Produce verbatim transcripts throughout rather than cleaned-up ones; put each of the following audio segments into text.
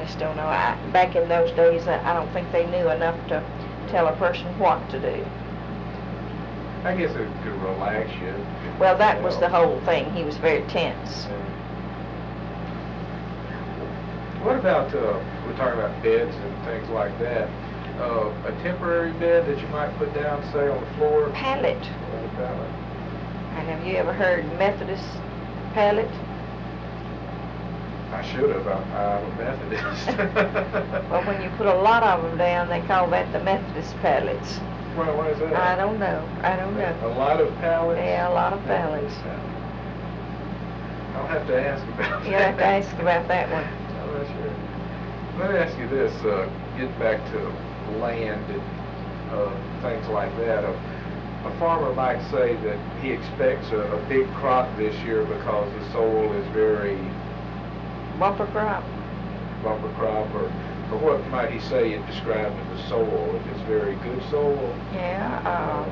just don't know. I, back in those days, I, I don't think they knew enough to tell a person what to do. I guess it could relax you. Well, that you was know. the whole thing. He was very tense. What about, uh, we're talking about beds and things like that, uh, a temporary bed that you might put down, say, on the floor? Pallet. On the pallet. And have you ever heard Methodist pallet? I should have. I'm, I'm a Methodist. Well, when you put a lot of them down, they call that the Methodist pallets. Well, what is that? I don't know. I don't know. A lot of pallets? Yeah, a lot of pallets. I'll have to ask about that. You'll have to ask about that one. I'm not sure. Let me ask you this, uh, getting back to land and uh, things like that. A, a farmer might say that he expects a, a big crop this year because the soil is very Bumper crop. bumper crop, or, or what might he say in describing the soil? If it's very good soil? Yeah, uh,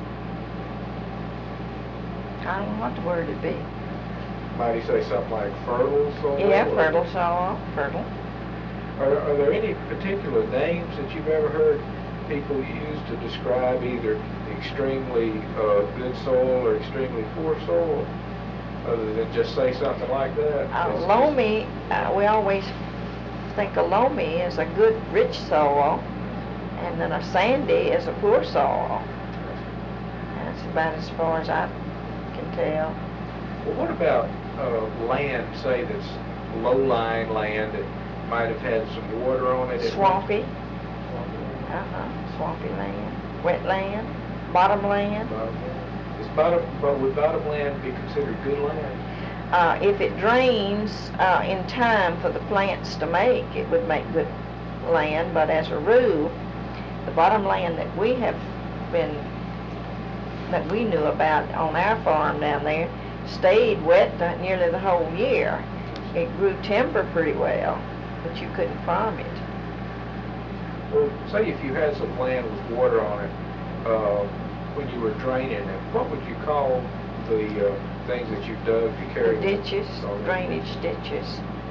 I don't know what the word would be. Might he say something like fertile soil? Yeah, or- fertile soil, fertile. Are, are there any particular names that you've ever heard people use to describe either extremely uh, good soil or extremely poor soil, other than just say something like that? Uh, It's- loamy, uh, we always think a loamy is a good, rich soil, and then a sandy is a poor soil. That's about as far as I can tell. Well, what about uh, land, say, that's low-lying land that might have had some water on it? Swampy, Swampy land? uh-huh, swampy land, wetland, bottomland. Bottom land? Is bottom, but would bottom land be considered good land? Uh, if it drains uh, in time for the plants to make, it would make good land, but as a rule, the bottom land that we have been, that we knew about on our farm down there, stayed wet the, nearly the whole year. It grew timber pretty well, but you couldn't farm it. Well, say if you had some land with water on it, uh, when you were draining it, what would you call the uh, things that you dug to carry? The ditches, Oh, the drainage ditches.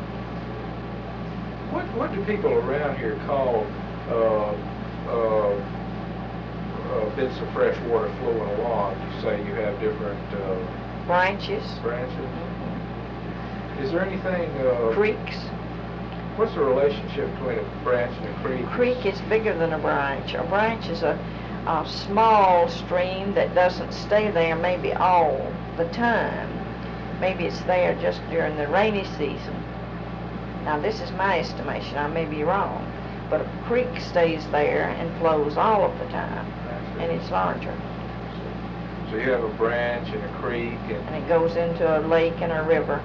What what do people around here call uh, uh, uh, bits of fresh water flowing along? You say you have different uh, Branches, branches. mhm. Is there anything? Uh, Creeks. What's the relationship between a branch and a creek? Creek is bigger than a branch. A branch is a, a small stream that doesn't stay there maybe all the time. Maybe it's there just during the rainy season. Now this is my estimation, I may be wrong, but a creek stays there and flows all of the time, and it's larger. So you have a branch and a creek, and And it goes into a lake and a river.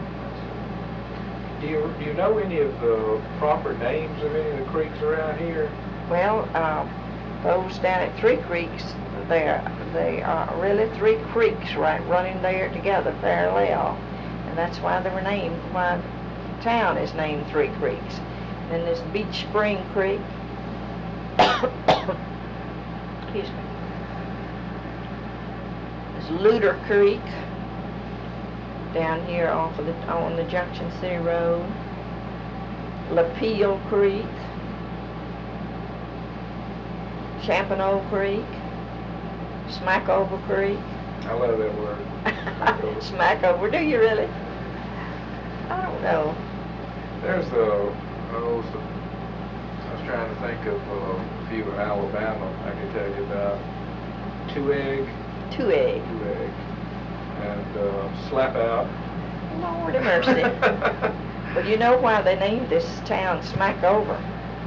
do you do you know any of the proper names of any of the creeks around here? Well, uh, those down at Three Creeks, there they are really three creeks right running there together parallel, and that's why they were named. Why the town is named Three Creeks. Then there's Beach Spring Creek. Excuse me. There's Luder Creek down here off of the on the Junction City Road. Lapille Creek. Champano Creek, Smackover Creek. I love that word. Smackover, do you really? I don't know. There's the oh, so, I was trying to think of uh, a few in Alabama I could tell you about. Two egg, Two egg. two egg, and uh, slap out. Lord have mercy. Well, you know why they named this town Smackover?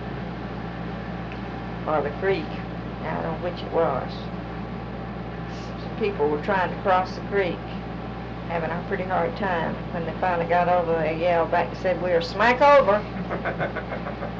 Or the creek. I don't know which it was. Some people were trying to cross the creek, having a pretty hard time. When they finally got over, they yelled back and said, "We're Smackover."